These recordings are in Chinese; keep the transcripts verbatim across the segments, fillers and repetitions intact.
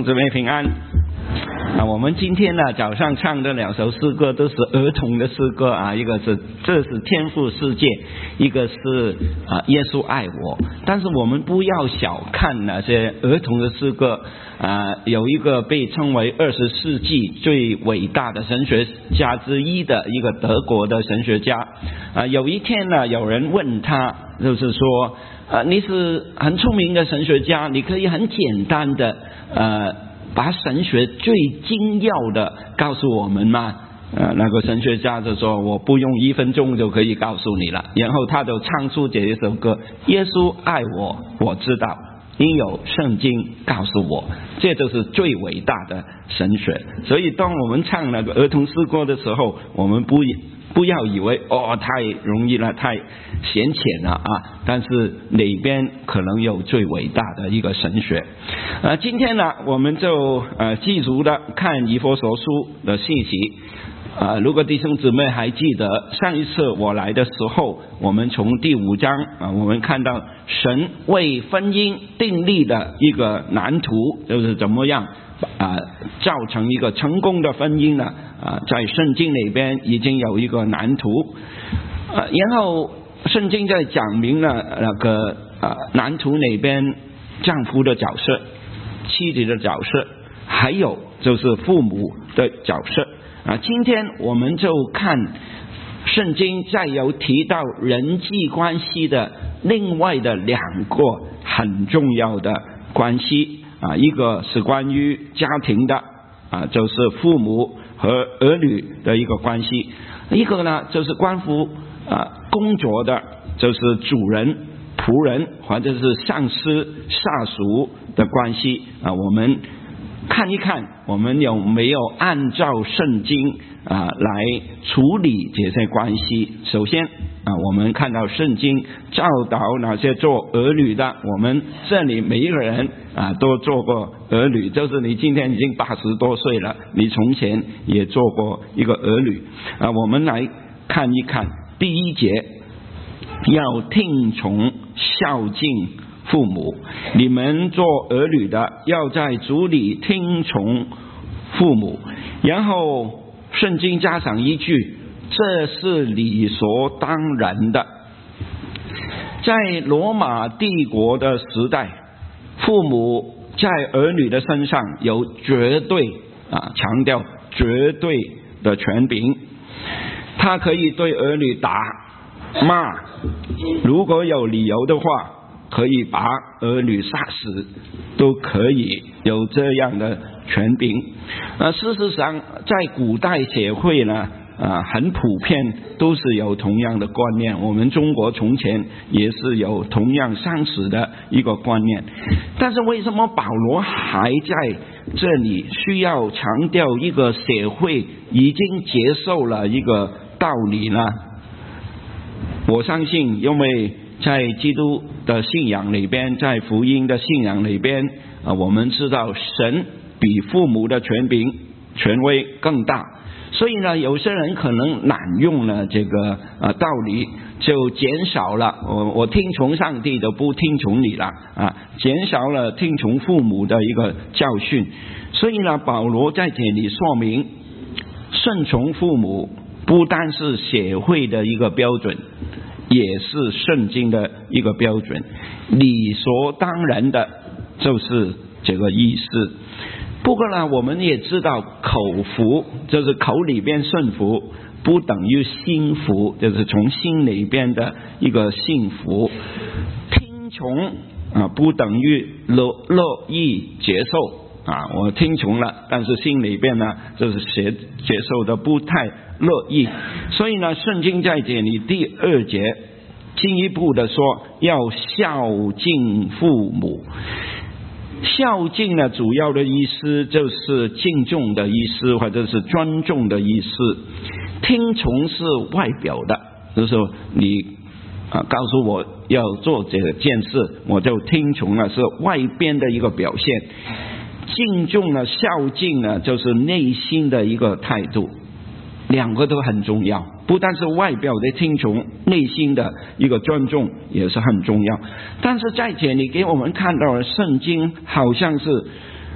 姊妹平安啊！我们今天呢早上唱的两首诗歌都是儿童的诗歌啊，一个是这是天父世界，一个是啊耶稣爱我。但是我们不要小看那些儿童的诗歌啊，有一个被称为二十世纪最伟大的神学家之一的一个德国的神学家啊，有一天呢，有人问他，就是说。呃，你是很出名的神学家，你可以很简单的呃，把神学最精要的告诉我们吗？呃，那个神学家就说我不用一分钟就可以告诉你了。然后他就唱出这一首歌：耶稣爱我，我知道，因有圣经告诉我，这就是最伟大的神学。所以当我们唱那个儿童诗歌的时候，我们不不要以为哦太容易了，太显浅了啊！但是里边可能有最伟大的一个神学。呃，今天呢，我们就呃继续的看以弗所书的信息。呃，如果弟兄姊妹还记得上一次我来的时候，我们从第五章啊、呃，我们看到神为婚姻订立的一个蓝图，就是怎么样啊、呃、造成一个成功的婚姻呢？啊、呃，在圣经里边已经有一个蓝图，呃，然后圣经在讲明了那个啊、呃、蓝图里边丈夫的角色、妻子的角色，还有就是父母的角色。啊，今天我们就看圣经再有提到人际关系的另外的两个很重要的关系啊，一个是关于家庭的啊，就是父母和儿女的一个关系；一个呢就是关乎啊工作的，就是主人、仆人或者是上司、下属的关系啊，我们看一看我们有没有按照圣经啊来处理这些关系。首先啊，我们看到圣经教导那些做儿女的，我们这里每一个人啊都做过儿女，就是你今天已经八十多岁了，你从前也做过一个儿女啊。我们来看一看第一节，要听从孝敬父母，你们做儿女的要在主里听从父母。然后圣经加上一句，这是理所当然的。在罗马帝国的时代，父母在儿女的身上有绝对啊，强调绝对的权柄，他可以对儿女打骂，如果有理由的话可以把儿女杀死，都可以有这样的权柄。呃，事实上，在古代社会呢，啊，很普遍都是有同样的观念。我们中国从前也是有同样相似的一个观念。但是为什么保罗还在这里需要强调一个社会已经接受了一个道理呢？我相信，因为在基督的信仰里边，在福音的信仰里边啊，我们知道神比父母的权柄权威更大，所以呢，有些人可能滥用了这个啊道理，就减少了我我听从上帝的，不听从你了啊，减少了听从父母的一个教训。所以呢，保罗在这里说明，顺从父母不单是社会的一个标准，也是圣经的一个标准，理所当然的就是这个意思。不过呢，我们也知道口服就是口里边顺服，不等于心服，就是从心里边的一个幸福。听从啊，不等于乐乐意接受啊，我听从了，但是心里边呢，就是接接受的不太乐意。所以呢，圣经在这里第二节进一步的说，要孝敬父母。孝敬呢，主要的意思就是敬重的意思，或者是尊重的意思。听从是外表的，就是你啊告诉我要做这件事，我就听从了，是外边的一个表现。敬重呢，孝敬呢，就是内心的一个态度，两个都很重要。不但是外表的听从，内心的一个尊重也是很重要。但是在这里给我们看到了圣经好像是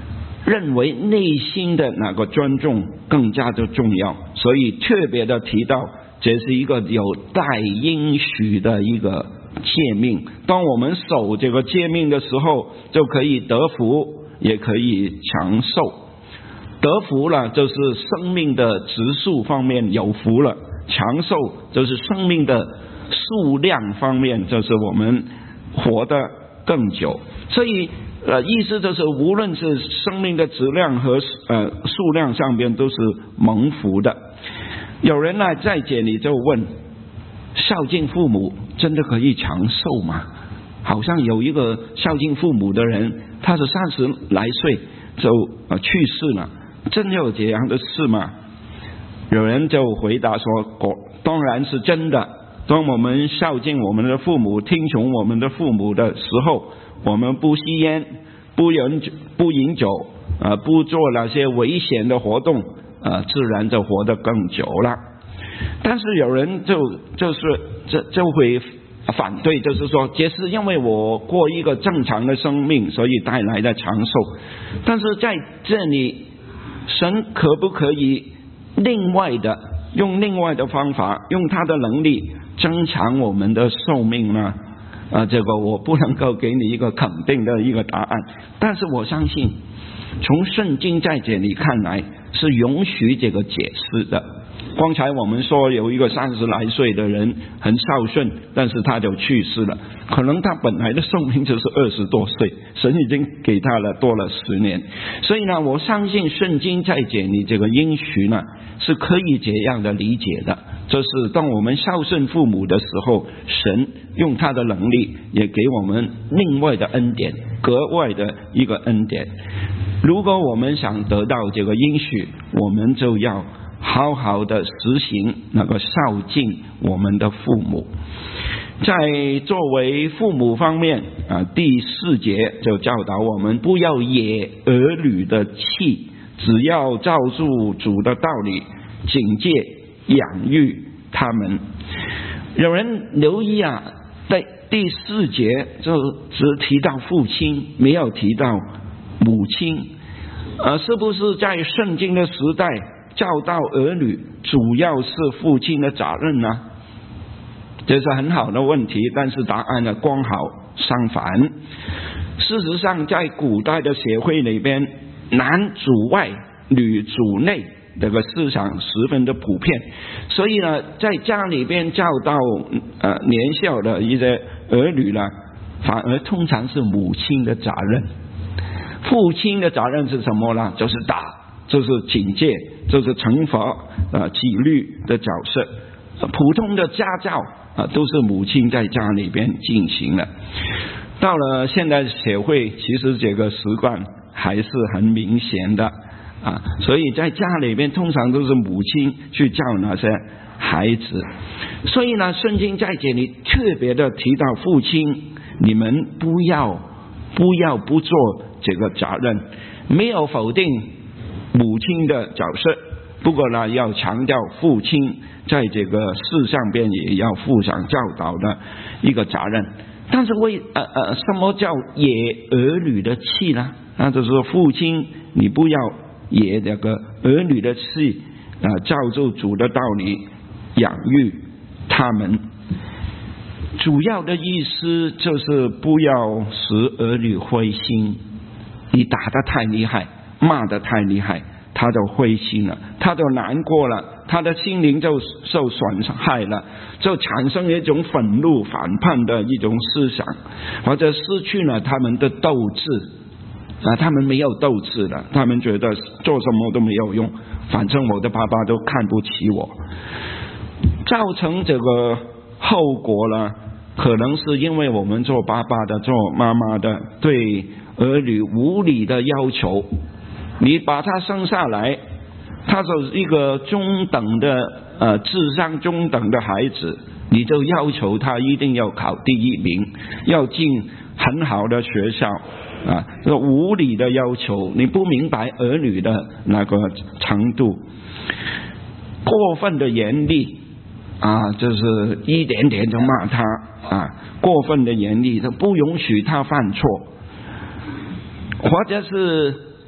认为内心的那个尊重更加的重要，所以特别的提到这是一个有带应许的一个诫命。当我们守这个诫命的时候，就可以得福，也可以长寿。得福了就是生命的质数方面有福了，长寿就是生命的数量方面，就是我们活得更久。所以呃，意思就是无论是生命的质量和呃数量上面都是蒙福的。有人呢在这里就问，孝敬父母真的可以长寿吗？好像有一个孝敬父母的人，他是三十来岁就呃去世了，真有这样的事吗？有人就回答说，哦，当然是真的。当我们孝敬我们的父母，听从我们的父母的时候，我们不吸烟，不饮不饮酒，呃，不做那些危险的活动，呃，自然就活得更久了。但是有人就就是就就会反对，就是说，这是因为我过一个正常的生命，所以带来的长寿。但是在这里，神可不可以另外的用另外的方法，用他的能力增长我们的寿命呢？啊，这个我不能够给你一个肯定的一个答案，但是我相信，从圣经在这里看来是允许这个解释的。刚才我们说有一个三十来岁的人很孝顺，但是他就去世了，可能他本来的寿命就是二十多岁，神已经给他了多了十年。所以呢，我相信圣经在这里这个应许呢是可以这样的理解的，就是当我们孝顺父母的时候，神用他的能力也给我们另外的恩典，格外的一个恩典。如果我们想得到这个应许，我们就要好好的实行那个孝敬我们的父母。在作为父母方面啊，第四节就教导我们不要惹儿女的气，只要照住主的道理警戒养育他们。有人留意啊，在第四节就只提到父亲，没有提到母亲，呃，是不是在圣经的时代教导儿女主要是父亲的责任呢？这是很好的问题，但是答案呢刚好相反。事实上在古代的社会里边，男主外女主内这个思想十分的普遍，所以呢在家里边教导呃年小的一些儿女呢，反而通常是母亲的责任。父亲的责任是什么呢？就是打，就是警戒，就是惩罚呃纪律的角色。普通的家教啊，都是母亲在家里边进行的。到了现代社会，其实这个习惯还是很明显的啊，所以在家里边通常都是母亲去教那些孩子。所以呢，圣经在这里特别的提到父亲，你们不要不要不做这个责任，没有否定母亲的角色，不过呢，要强调父亲在这个事上边也要负上教导的一个责任。但是为呃呃什么叫惹儿女的气呢？那就是说父亲你不要惹这个儿女的气啊、呃，照着主的道理养育他们。主要的意思就是不要使儿女灰心，你打得太厉害，骂得太厉害，他就灰心了，他就难过了，他的心灵就受损害了，就产生一种愤怒反叛的一种思想，或者失去了他们的斗志啊，他们没有斗志了，他们觉得做什么都没有用，反正我的爸爸都看不起我。造成这个后果呢，可能是因为我们做爸爸的做妈妈的对儿女无理的要求，你把他生下来，他是一个中等的呃智商中等的孩子，你就要求他一定要考第一名，要进很好的学校啊，这个无理的要求，你不明白儿女的那个程度。过分的严厉啊，就是一点点就骂他啊，过分的严厉就不允许他犯错，或者是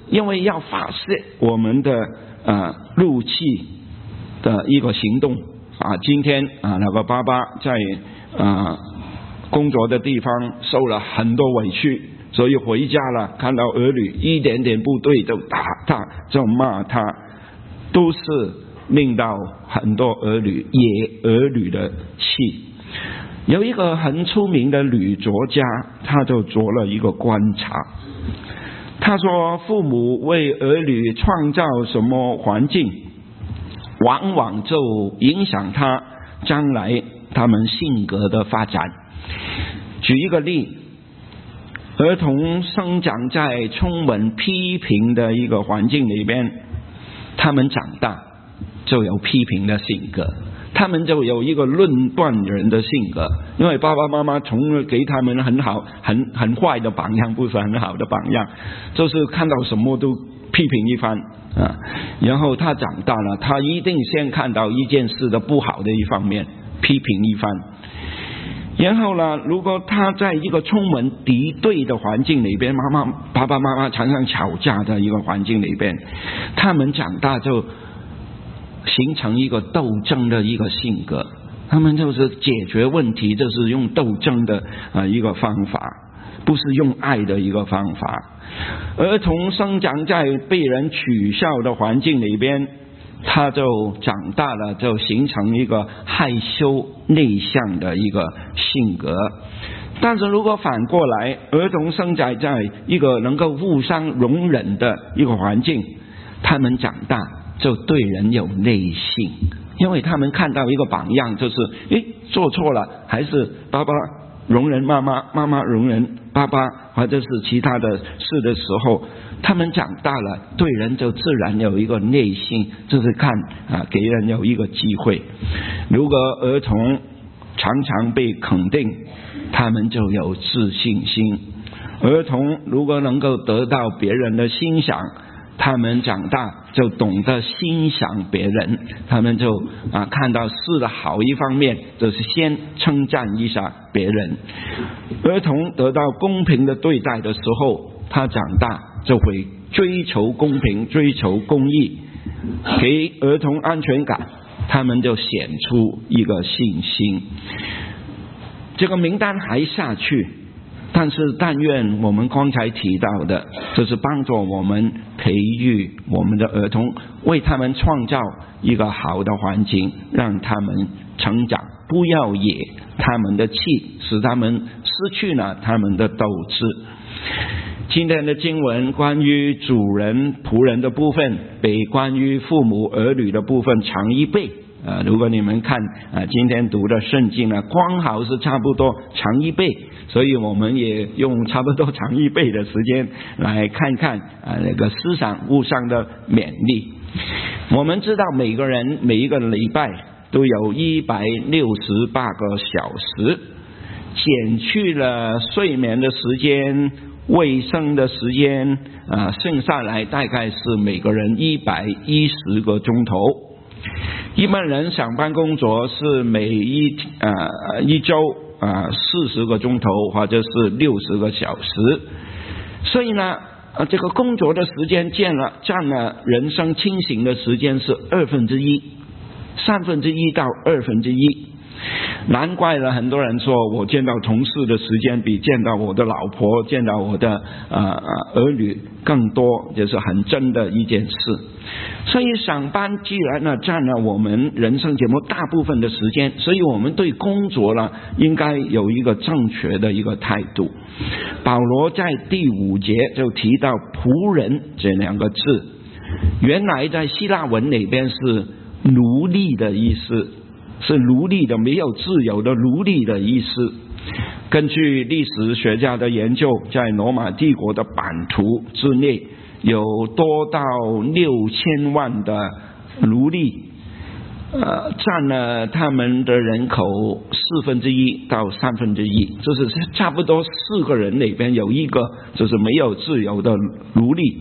因为要发泄我们的呃怒气的一个行动啊。今天啊，那个爸爸在啊工作的地方受了很多委屈，所以回家了，看到儿女一点点不对就打他，就骂他，都是令到很多儿女野儿女的气。有一个很出名的女作家，他就做了一个观察，他说父母为儿女创造什么环境，往往就影响他将来他们性格的发展。举一个例，儿童生长在充满批评的一个环境里边，他们长大就有批评的性格，他们就有一个论断人的性格，因为爸爸妈妈从来给他们很好很很坏的榜样，不是很好的榜样，就是看到什么都批评一番啊。然后他长大了，他一定先看到一件事的不好的一方面，批评一番。然后呢，如果他在一个充满敌对的环境里边，妈妈爸爸妈妈常常吵架的一个环境里边，他们长大就形成一个斗争的一个性格，他们就是解决问题就是用斗争的啊一个方法，不是用爱的一个方法。儿童生长在被人取笑的环境里边，他就长大了，就形成一个害羞内向的一个性格。但是如果反过来，儿童生长在一个能够互相容忍的一个环境，他们长大就对人有耐性，因为他们看到一个榜样，就是诶做错了还是爸爸容忍妈妈，妈妈容忍爸爸，或者是其他的事的时候，他们长大了，对人就自然有一个耐性，就是看啊给人有一个机会。如果儿童常常被肯定，他们就有自信心。儿童如果能够得到别人的欣赏，他们长大就懂得欣赏别人，他们就啊看到事的好一方面，就是先称赞一下别人。儿童得到公平的对待的时候，他长大就会追求公平，追求公义，给儿童安全感，他们就显出一个信心。这个名单还下去，但是但愿我们刚才提到的，就是帮助我们培育我们的儿童，为他们创造一个好的环境，让他们成长，不要野他们的气，使他们失去了他们的斗志。今天的经文关于主人仆人的部分，比关于父母儿女的部分长一倍。呃，如果你们看啊、呃、今天读的圣经呢，刚好是差不多长一倍，所以我们也用差不多长一倍的时间来看看啊、呃、那个思想物上的勉励。我们知道每个人每一个礼拜都有一百六十八个小时，减去了睡眠的时间、卫生的时间啊、呃，剩下来大概是每个人一百一十个钟头。一般人上班工作是每一呃一周啊四十个钟头，或者是六十个小时，所以呢，呃这个工作的时间占了占了人生清醒的时间是二分之一，三分之一到二分之一。难怪了，很多人说我见到同事的时间比见到我的老婆、见到我的呃儿女更多，就是很真的一件事。所以上班既然呢占了我们人生节目大部分的时间，所以我们对工作呢应该有一个正确的一个态度。保罗在第五节就提到仆人这两个字，原来在希腊文里边是奴隶的意思，是奴隶的，没有自由的奴隶的意思。根据历史学家的研究，在罗马帝国的版图之内有多到六千万的奴隶，呃，占了他们的人口四分之一到三分之一，就是差不多四个人里边有一个就是没有自由的奴隶。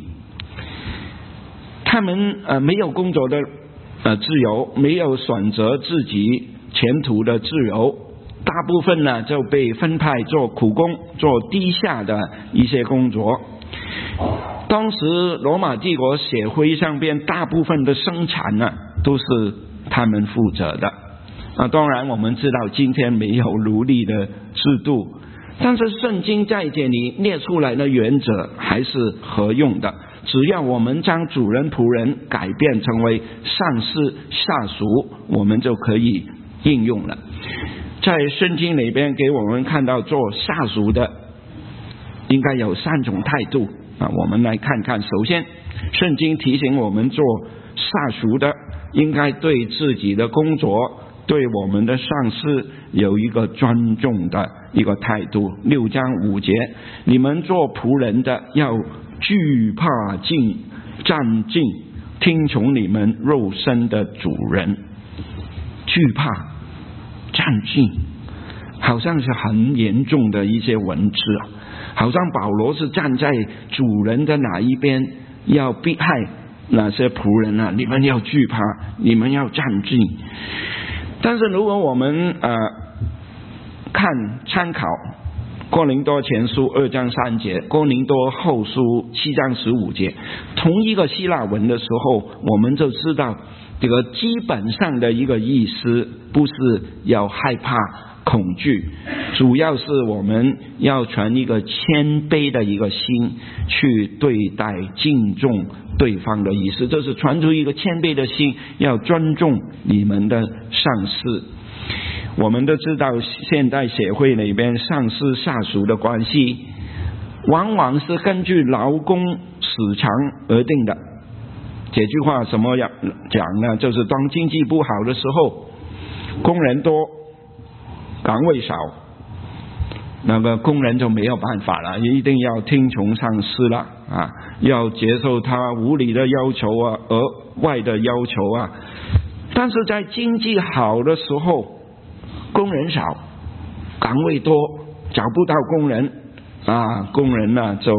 他们呃没有工作的呃自由，没有选择自己前途的自由，大部分呢就被分派做苦工，做低下的一些工作。 当时罗马帝国社会上边大部分的生产呢，都是他们负责的啊。当然我们知道今天没有奴隶的制度，但是圣经在这里列出来的原则还是合用的。只要我们将主人仆人改变成为上司下属，我们就可以应用了。在圣经里边给我们看到做下属的应该有三种态度啊，我们来看看。首先，圣经提醒我们做下属的应该对自己的工作，对我们的上司有一个尊重的一个态度。六章五节，你们做仆人的要惧怕敬战敬，听从你们肉身的主人。惧怕战敬，好像是很严重的一些文字啊，好像保罗是站在主人的哪一边，要逼害那些仆人啊，你们要惧怕，你们要战敬。但是如果我们呃看参考哥林多前书二章三节，哥林多后书七章十五节，同一个希腊文的时候，我们就知道这个基本上的一个意思不是要害怕恐惧，主要是我们要存一个谦卑的一个心去对待敬重对方的意思，这是传出一个谦卑的心，要尊重你们的上司。我们都知道现代社会里边上司下属的关系往往是根据劳工市场而定的。这句话什么样讲呢？就是当经济不好的时候，工人多岗位少，那个工人就没有办法了，一定要听从上司了啊，要接受他无理的要求啊，额外的要求啊。但是在经济好的时候，工人少，岗位多，找不到工人啊，工人呢就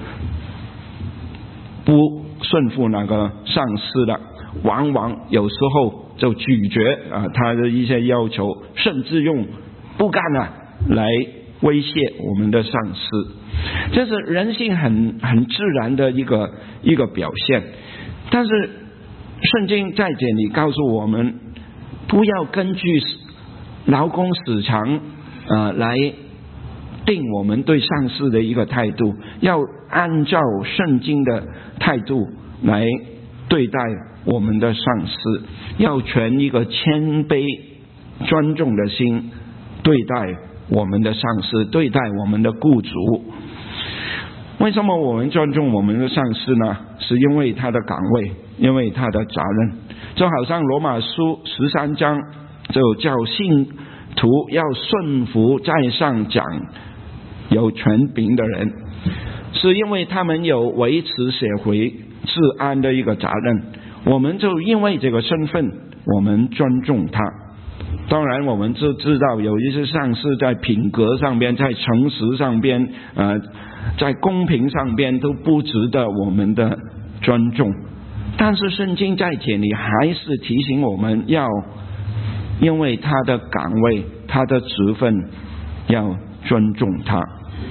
不顺服那个上司了，往往有时候就拒绝啊他的一些要求，甚至用不干啊来威胁我们的上司。这是人性很很自然的一个一个表现。但是圣经在这里告诉我们，不要根据劳工市场呃来定我们对上司的一个态度，要按照圣经的态度来对待我们的上司，要存一个谦卑尊重的心对待我们的上司，对待我们的雇主。为什么我们尊重我们的上司呢？是因为他的岗位，因为他的责任。就好像罗马书十三章就叫信徒要顺服在上讲有权柄的人，是因为他们有维持社会治安的一个责任。我们就因为这个身份，我们尊重他。当然我们就知道有一些上司在品格上边，在诚实上边呃，在公平上边都不值得我们的尊重。但是圣经在这里还是提醒我们要因为他的岗位，他的职分，要尊重他。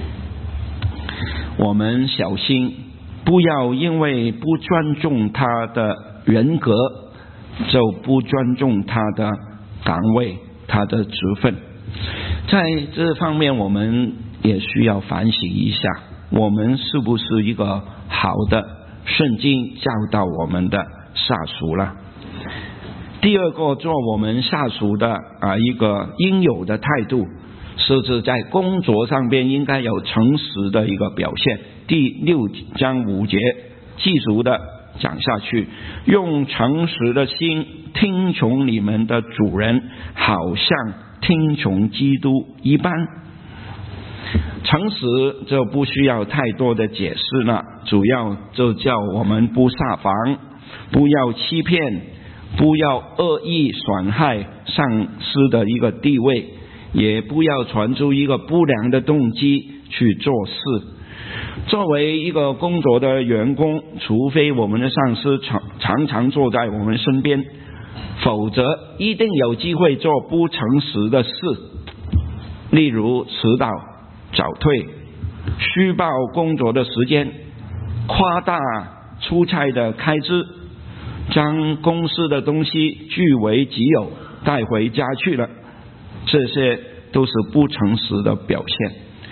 我们小心不要因为不尊重他的人格，就不尊重他的岗位，他的职分。在这方面我们也需要反省一下，我们是不是一个好的圣经教导我们的下属了。第二个，做我们下属的啊一个应有的态度，是指在工作上边应该有诚实的一个表现。第六章五节继续的讲下去，用诚实的心听从你们的主人，好像听从基督一般。诚实就不需要太多的解释了，主要就叫我们不撒谎，不要欺骗，不要恶意损害上司的一个地位，也不要传出一个不良的动机去做事。作为一个工作的员工，除非我们的上司常常常坐在我们身边，否则一定有机会做不诚实的事，例如迟到、早退、虚报工作的时间， 夸大出差的开支，将公司的东西据为己有带回家去了，这些都是不诚实的表现。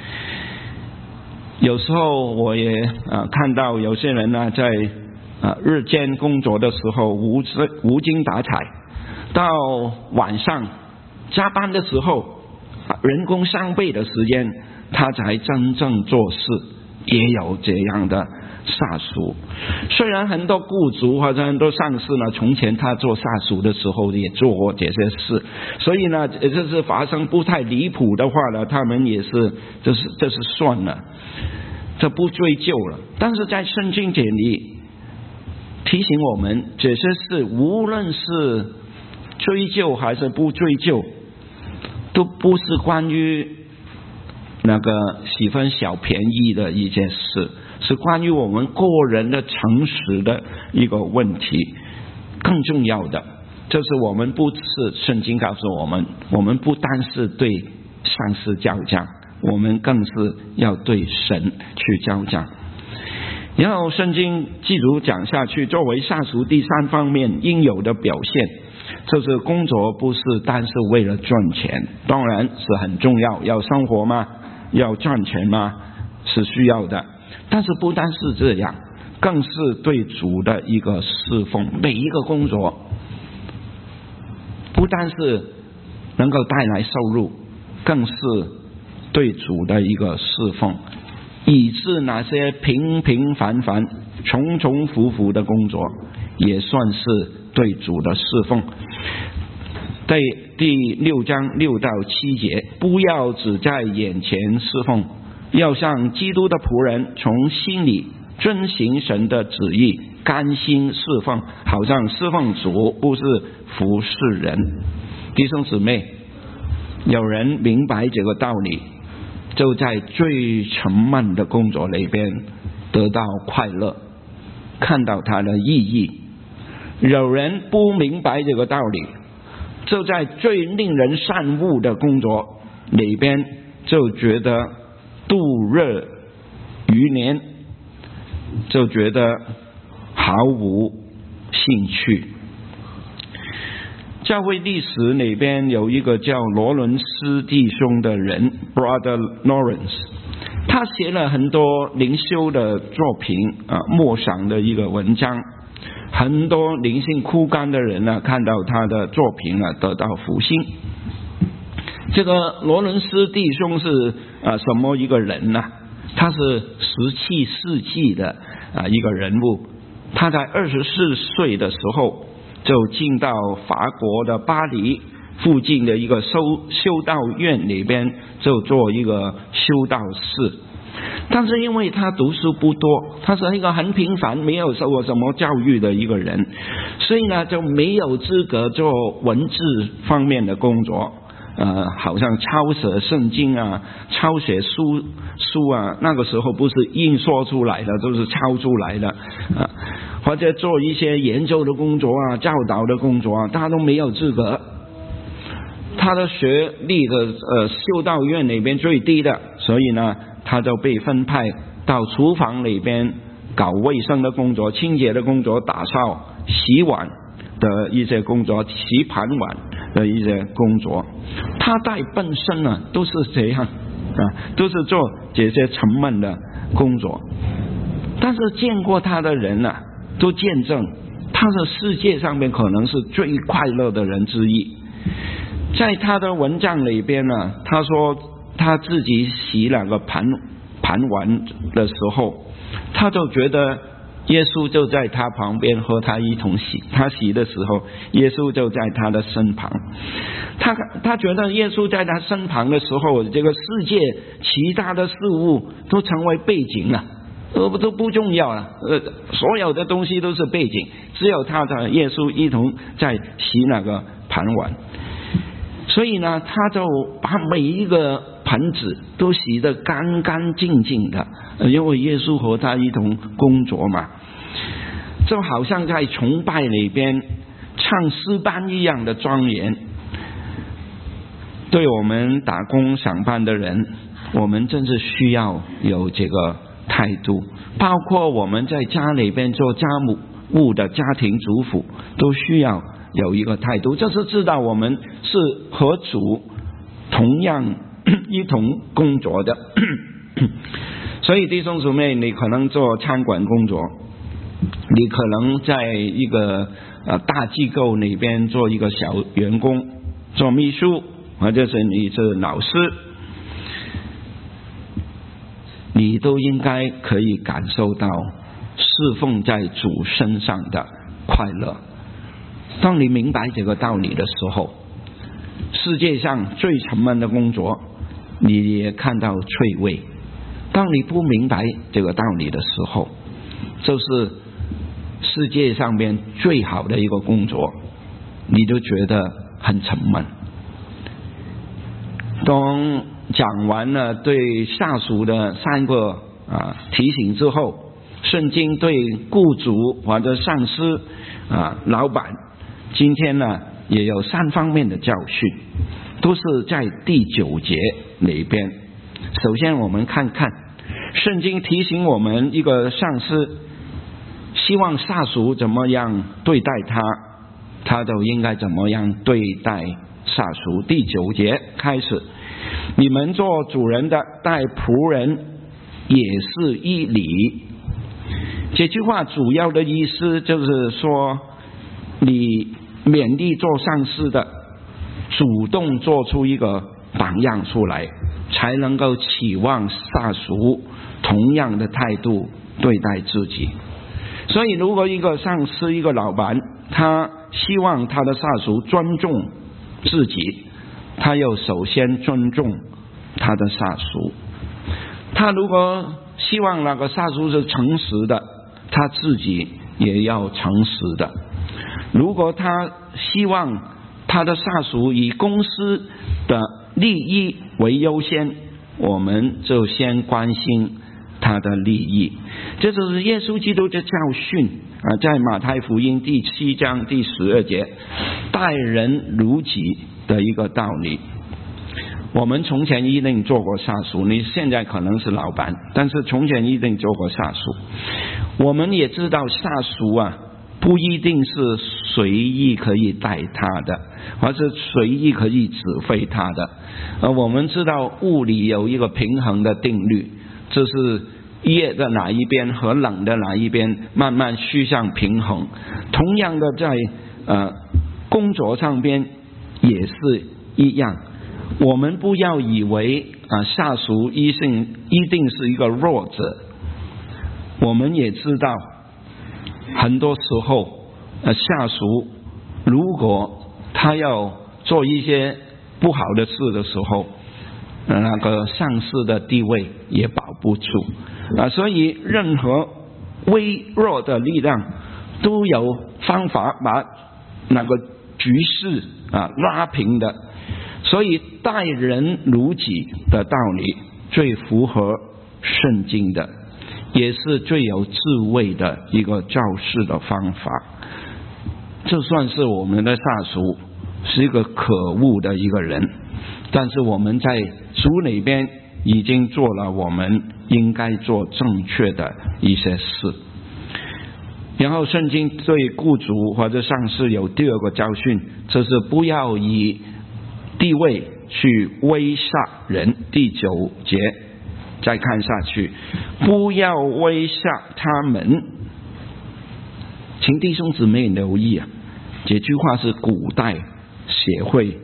有时候我也、呃、看到有些人呢，在、呃、日间工作的时候无无精打采，到晚上加班的时候，人工三倍的时间他才真正做事，也有这样的下属。虽然很多雇主或者很多上司呢，从前他做下属的时候也做过这些事，所以呢，这是发生不太离谱的话呢，他们也是这是这是算了，这不追究了。但是在圣经这里提醒我们，这些事无论是追究还是不追究，都不是关于那个喜欢小便宜的一件事，是关于我们个人的诚实的一个问题。更重要的就是我们不是，圣经告诉我们，我们不单是对上司交账，我们更是要对神去交账。然后圣经继续讲下去，作为下属第三方面应有的表现，就是工作不是单是为了赚钱，当然是很重要，要生活嘛，要赚钱嘛，是需要的。但是不单是这样，更是对主的一个侍奉。每一个工作不单是能够带来收入，更是对主的一个侍奉，以致那些平平凡凡重重复复的工作也算是对主的侍奉。在第六章六到七节，不要只在眼前侍奉，要像基督的仆人，从心里遵行神的旨意，甘心侍奉，好像侍奉主，不是服侍人。弟兄姊妹，有人明白这个道理，就在最沉闷的工作里边得到快乐，看到它的意义。有人不明白这个道理，就在最令人厌恶的工作里边就觉得度日余年，就觉得毫无兴趣。教会历史里边有一个叫罗伦斯弟兄的人 Brother Lawrence， 他写了很多灵修的作品啊，默想的一个文章，很多灵性枯干的人呢，看到他的作品呢，得到复兴。这个罗伦斯弟兄是啊什么一个人呢？他是十七世纪的啊一个人物。他在二十四岁的时候就进到法国的巴黎附近的一个修修道院里边，就做一个修道士。但是因为他读书不多，他是一个很平凡没有受过什么教育的一个人，所以呢就没有资格做文字方面的工作，呃，好像抄写圣经啊，抄写书书啊，那个时候不是印刷出来的，都是抄出来的啊，或者做一些研究的工作啊，教导的工作啊，他都没有资格。他的学历的呃修道院里边最低的，所以呢他就被分派到厨房里边搞卫生的工作、清洁的工作、打扫、洗碗的一些工作、洗盘碗的一些工作。他在本身呢都是这样啊，都是做这些沉闷的工作。但是见过他的人啊，都见证他是世界上面可能是最快乐的人之一。在他的文章里边呢，他说他自己洗两个盘盘碗的时候，他就觉得耶稣就在他旁边和他一同洗，他洗的时候耶稣就在他的身旁。他他觉得耶稣在他身旁的时候，这个世界其他的事物都成为背景了，都都不重要了，呃，所有的东西都是背景，只有他的耶稣一同在洗那个盘碗。所以呢，他就把每一个盆子都洗得干干净净的，因为耶稣和他一同工作嘛，就好像在崇拜里边唱诗班一样的庄严。对我们打工上班的人，我们真是需要有这个态度，包括我们在家里边做家务的家庭主妇都需要有一个态度，就是知道我们是和主同样一同工作的。所以弟兄姊妹，你可能做餐馆工作，你可能在一个呃大机构里边做一个小员工，做秘书，或者是你是老师，你都应该可以感受到侍奉在主身上的快乐。当你明白这个道理的时候，世界上最沉闷的工作你也看到趣味。当你不明白这个道理的时候，就是世界上面最好的一个工作你就觉得很沉闷。当讲完了对下属的三个啊提醒之后，圣经对雇主或者上司啊老板今天呢也有三方面的教训，都是在第九节里边。首先我们看看圣经提醒我们，一个上司希望下属怎么样对待他，他都应该怎么样对待下属。第九节开始，你们做主人的待仆人也是一理。这句话主要的意思就是说，你勉励做上司的主动做出一个榜样出来，才能够期望下属同样的态度对待自己。所以如果一个上司一个老板他希望他的下属尊重自己，他要首先尊重他的下属。他如果希望那个下属是诚实的，他自己也要诚实的。如果他希望他的下属以公司的利益为优先，我们就先关心他的利益。这就是耶稣基督的教训啊，在马太福音第七章第十二节，待人如己的一个道理。我们从前一定做过下属，你现在可能是老板，但是从前一定做过下属。我们也知道下属啊不一定是随意可以带他的，或是随意可以指挥他的。而我们知道物理有一个平衡的定律，就是热的哪一边和冷的哪一边慢慢趋向平衡。同样的在呃工作上边也是一样，我们不要以为啊、呃、下属一定一定是一个弱者。我们也知道很多时候呃下属如果他要做一些不好的事的时候，那个上司的地位也保不住啊，所以任何微弱的力量都有方法把那个局势啊拉平的。所以待人如己的道理最符合圣经的，也是最有智慧的一个教示的方法。就算是我们的下属是一个可恶的一个人，但是我们在主里边已经做了我们应该做正确的一些事。然后圣经对雇主或者上司有第二个教训，就是不要以地位去威吓人。第九节再看下去，不要威吓他们。请弟兄姊妹留意啊，这句话是古代协会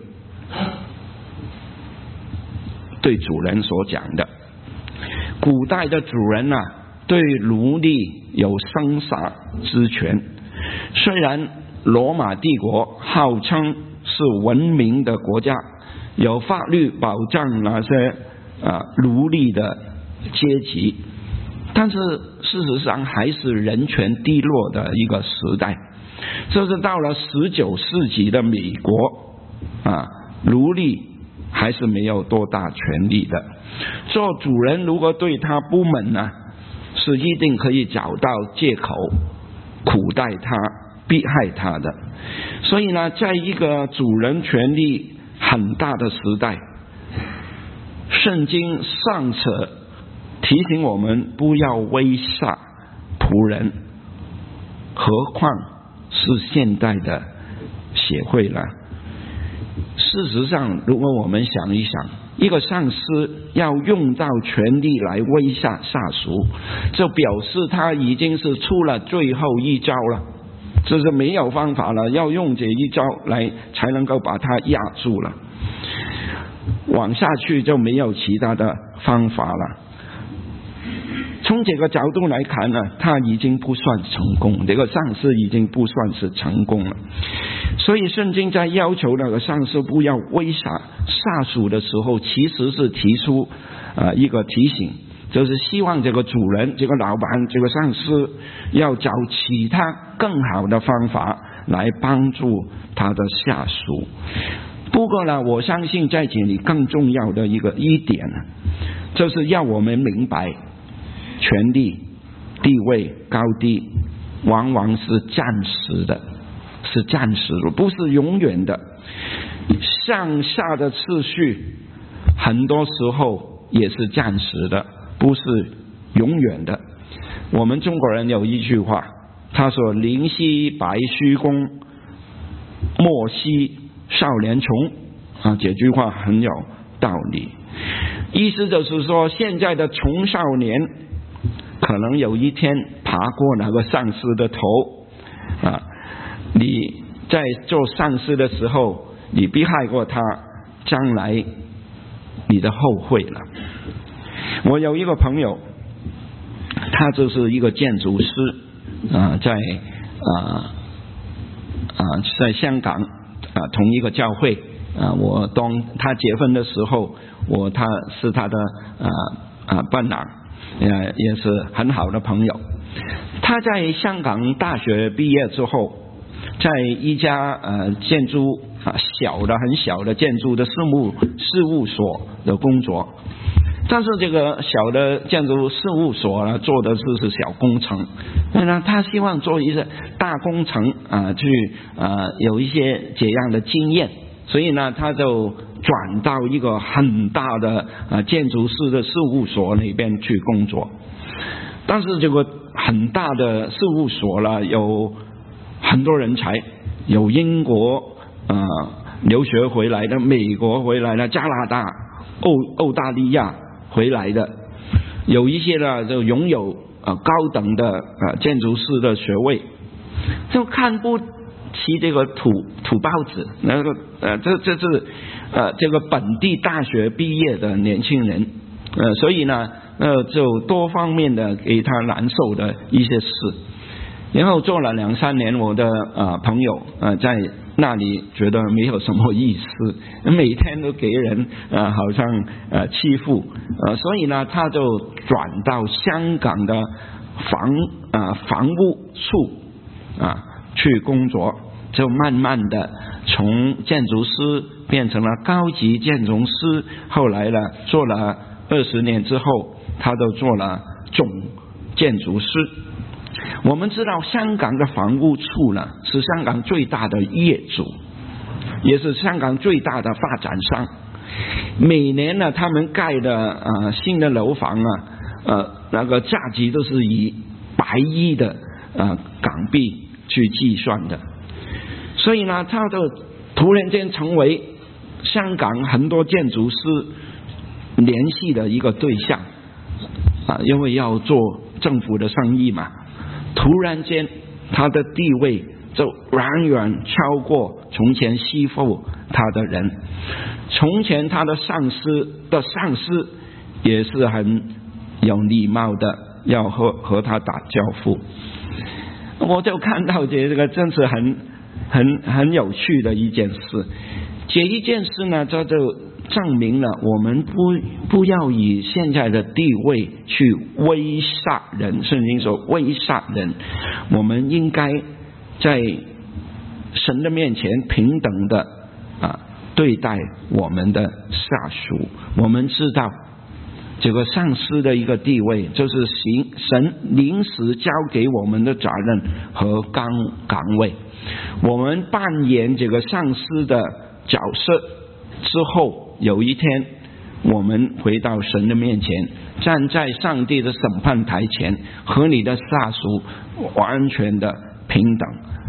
对主人所讲的。古代的主人啊，对奴隶有生杀之权。虽然罗马帝国号称是文明的国家，有法律保障那些啊奴隶的阶级，但是事实上还是人权低落的一个时代。这是到了十九世纪的美国啊，奴隶还是没有多大权利的。做主人如果对他不满呢，是一定可以找到借口苦待他、逼害他的。所以呢，在一个主人权力很大的时代，圣经尚且提醒我们不要威吓仆人，何况是现代的协会了。事实上，如果我们想一想，一个上司要用到权力来威吓下属，就表示他已经是出了最后一招了，这是没有方法了，要用这一招来才能够把他压住了，往下去就没有其他的方法了。从这个角度来看呢，他已经不算成功，这个上司已经不算是成功了。所以圣经在要求那个上司不要威吓下属的时候，其实是提出呃一个提醒，就是希望这个主人、这个老板、这个上司要找其他更好的方法来帮助他的下属。不过呢，我相信在这里更重要的一个一点呢，就是要我们明白权力、地位、高低往往是暂时的，是暂时的，不是永远的。上下的次序很多时候也是暂时的，不是永远的。我们中国人有一句话，他说宁惜白须公，莫惜少年穷啊，这句话很有道理。意思就是说，现在的穷少年可能有一天爬过那个上司的头啊，你在做上司的时候，你逼害过他，将来你的后悔了。我有一个朋友，他就是一个建筑师啊，在啊啊在香港啊同一个教会啊，我当他结婚的时候，我他是他的啊啊伴郎，呃也是很好的朋友。他在香港大学毕业之后，在一家呃建筑啊小的很小的建筑的事务事务所的工作。但是这个小的建筑事务所呢，做的是是小工程，所以呢，他希望做一些大工程啊，去啊有一些这样的经验，所以呢，他就转到一个很大的啊建筑师的事务所那边去工作。但是这个很大的事务所呢，有很多人才，有英国啊留学回来的，美国回来的，加拿大、欧澳大利亚回来的，有一些呢就拥有呃高等的呃建筑师的学位，就看不起这个土土包子，那个呃这这是呃这个本地大学毕业的年轻人，呃所以呢呃就多方面的给他难受的一些事，然后做了两三年，我的呃朋友呃在那里觉得没有什么意思，每天都给人呃好像呃欺负，呃所以呢他就转到香港的房啊、呃、房屋处啊去工作，就慢慢的从建筑师变成了高级建筑师，后来呢做了二十年之后，他都做了总建筑师。我们知道香港的房屋处呢是香港最大的业主，也是香港最大的发展商。每年呢他们盖的呃新的楼房啊，呃那个价值都是以百亿的呃港币去计算的。所以呢他就突然间成为香港很多建筑师联系的一个对象啊，因为要做政府的生意嘛。突然间他的地位就远远超过从前欺负他的人，从前他的上司的上司也是很有礼貌的要和和他打交道。我就看到这个真是很很很有趣的一件事。这一件事呢，这就证明了我们不不要以现在的地位去威吓人，圣经说威吓人，我们应该在神的面前平等的啊对待我们的下属。我们知道这个上司的一个地位，就是行神临时交给我们的责任和岗岗位，我们扮演这个上司的角色之后，有一天我们回到神的面前，站在上帝的审判台前，和你的下属完全的平等。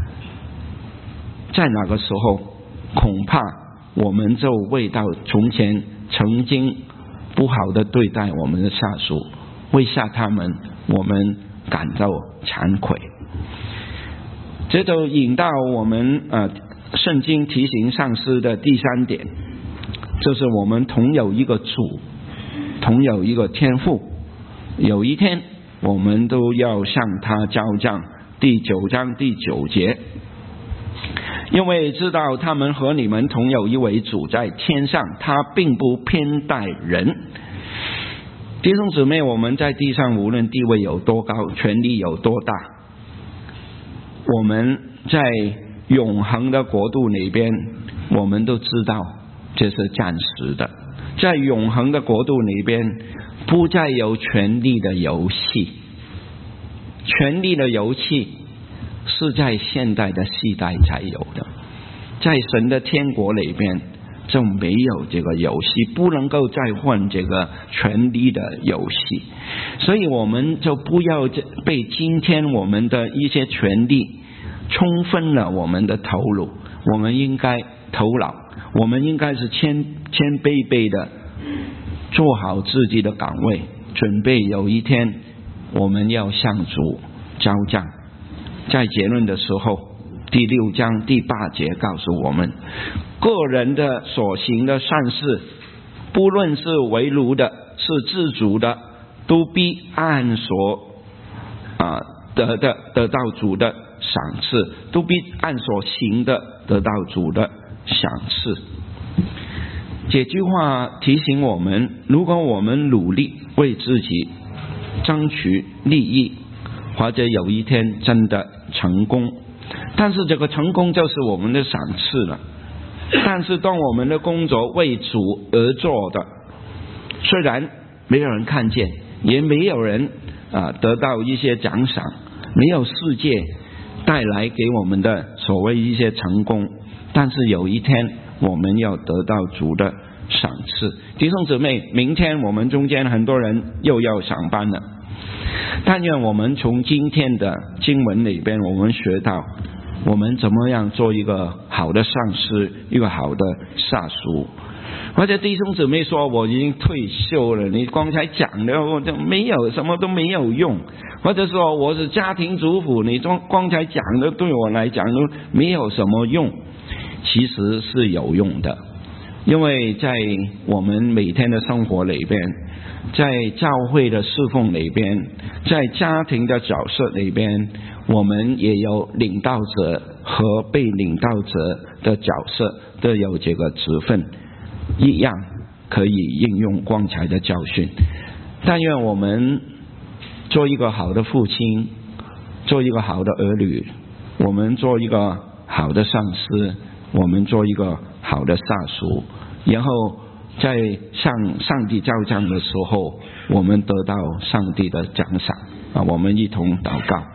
在那个时候，恐怕我们就为到从前曾经不好的对待我们的下属，为下他们，我们感到惭愧。这就引到我们呃圣经提醒上司的第三点，就是我们同有一个主，同有一个天父，有一天我们都要向他交账。第九章第九节，因为知道他们和你们同有一位主在天上，他并不偏待人。弟兄姊妹，我们在地上无论地位有多高，权力有多大，我们在永恒的国度里边，我们都知道这是暂时的。在永恒的国度里边，不再有权力的游戏。权力的游戏是在现代的世代才有的，在神的天国里边就没有这个游戏，不能够再换这个权力的游戏。所以我们就不要被今天我们的一些权力冲昏了我们的头颅，我们应该头脑，我们应该是谦谦卑卑的做好自己的岗位，准备有一天我们要向主交账。在结论的时候，第六章第八节告诉我们，个人的所行的善事，不论是为奴的，是自主的，都必按所啊得的得到主的赏赐，都必按所行的得到主的赏赐。这句话提醒我们，如果我们努力为自己争取利益，或者有一天真的成功，但是这个成功就是我们的赏赐了。但是当我们的工作为主而做的，虽然没有人看见，也没有人啊得到一些奖赏，没有世界带来给我们的所谓一些成功，但是有一天我们要得到主的赏赐。弟兄姊妹，明天我们中间很多人又要上班了，但愿我们从今天的经文里边，我们学到我们怎么样做一个好的上司，一个好的下属。或者弟兄姊妹说，我已经退休了，你刚才讲的我就没有，什么都没有用。或者说我是家庭主妇，你刚才讲的对我来讲都没有什么用。其实是有用的，因为在我们每天的生活里边，在教会的侍奉里边，在家庭的角色里边，我们也有领导者和被领导者的角色，都有这个职分，一样可以应用刚才的教训。但愿我们做一个好的父亲，做一个好的儿女，我们做一个好的上司，我们做一个好的下属，然后在向上帝交账的时候，我们得到上帝的奖赏啊！我们一同祷告。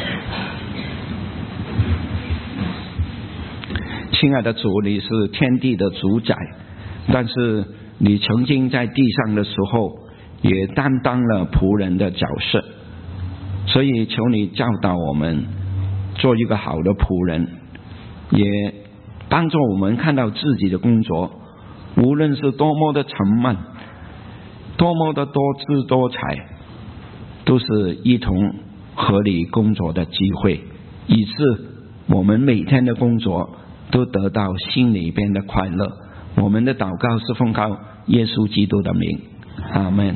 亲爱的主，你是天地的主宰，但是你曾经在地上的时候也担当了仆人的角色，所以求你教导我们做一个好的仆人，也帮助我们看到自己的工作无论是多么的沉闷，多么的多姿多彩，都是一同合理工作的机会，以致我们每天的工作都得到心里边的快乐。我们的祷告是奉靠耶稣基督的名，阿们。